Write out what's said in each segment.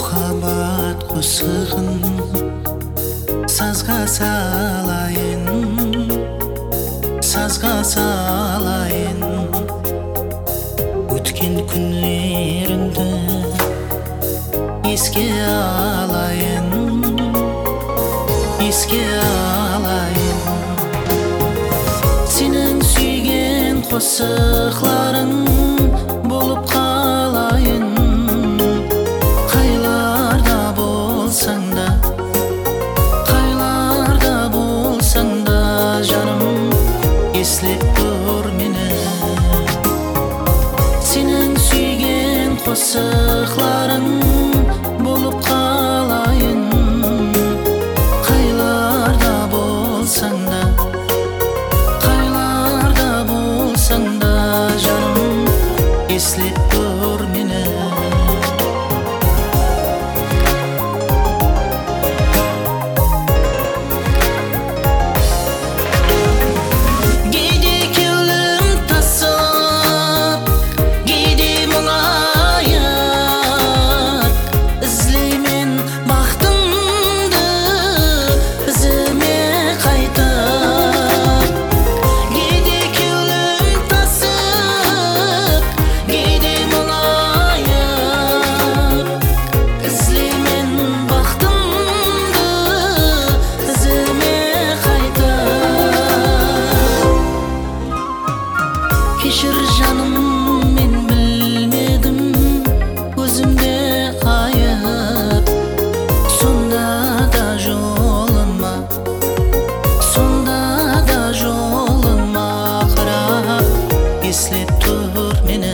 махаббат кусыгын сазга салайын, сазга салайын. Өткен күнлерімді еске алайын, еске алайын. Сенің сүйген қосықларың болып қалайын. Қайларда болсаң да, қайларда болсаң да, жаным, еслеп тұр мені. Сенің сүйген қосықларың болып қалайын. Қайларда болсаң да, қайларда болсаң да, жаным, еслеп тұр мені. Кешір жаным, мен білмедім өзімде айып. Сонда да жолыма, сонда да жолыма қарап еслеп тұр мені.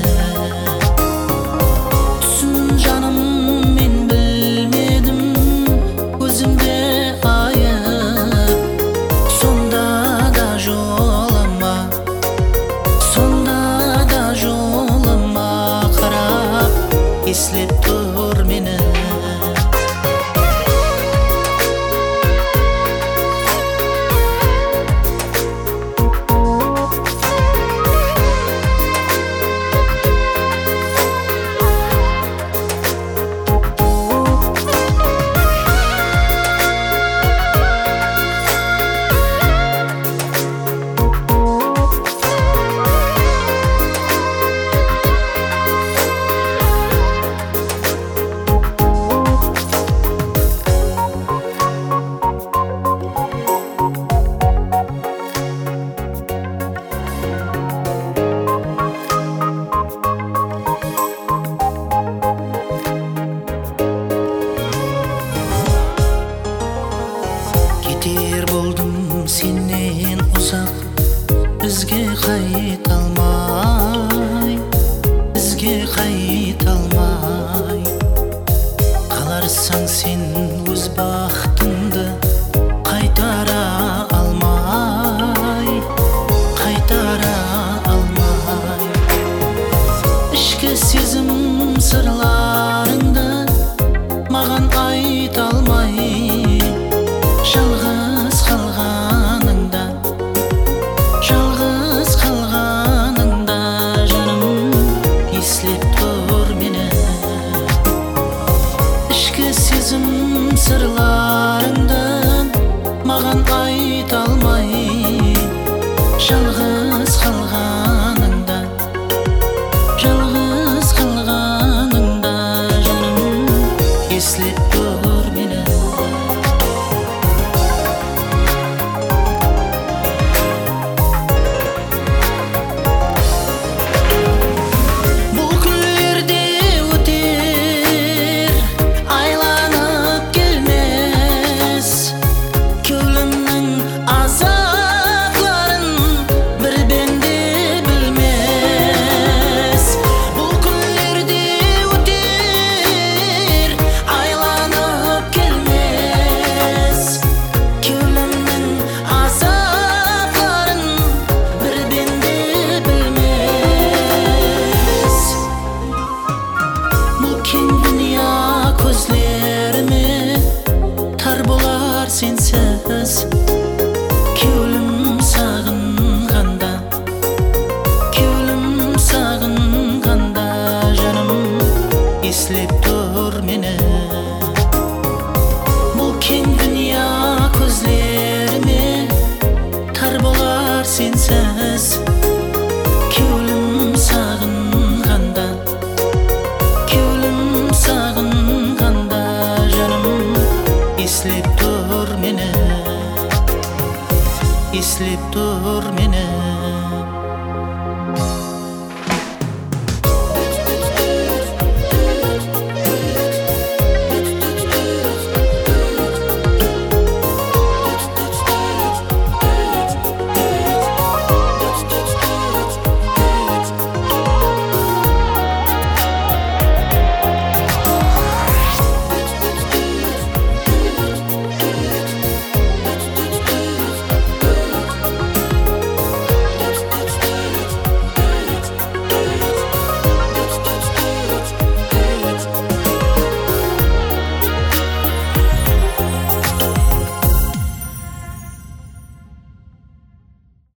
Түсін жаным, мен білмедім өзімде айып. Сонда да жолыма, сонда да жолыма қарап еслеп тұр мені. Кетер болдым сенен ұзақ, бізге қайта алмай, бізге қайта алмай. Қаларсаң сен өз бақытыңды қайтара алмай, қайтара алмай. Ішкі сезім сырларыңды маған айта алмай, жалғыз қалғаныңда, жалғыз қалғаныңда, жаным, еслеп тұр мені. Ішкі сезім сырларыңды маған айта алмай, жалғыз қалғаныңда, жалғыз қалғаныңда, жаным, еслеп тұр мені. Айланып келме, тұр мені. Бұл кең дүния көзлеріме тар болар сенсіз. Кеулім сағынғанда, кеулім сағынғанда жаным еслеп тұр мені, еслеп тұр мені.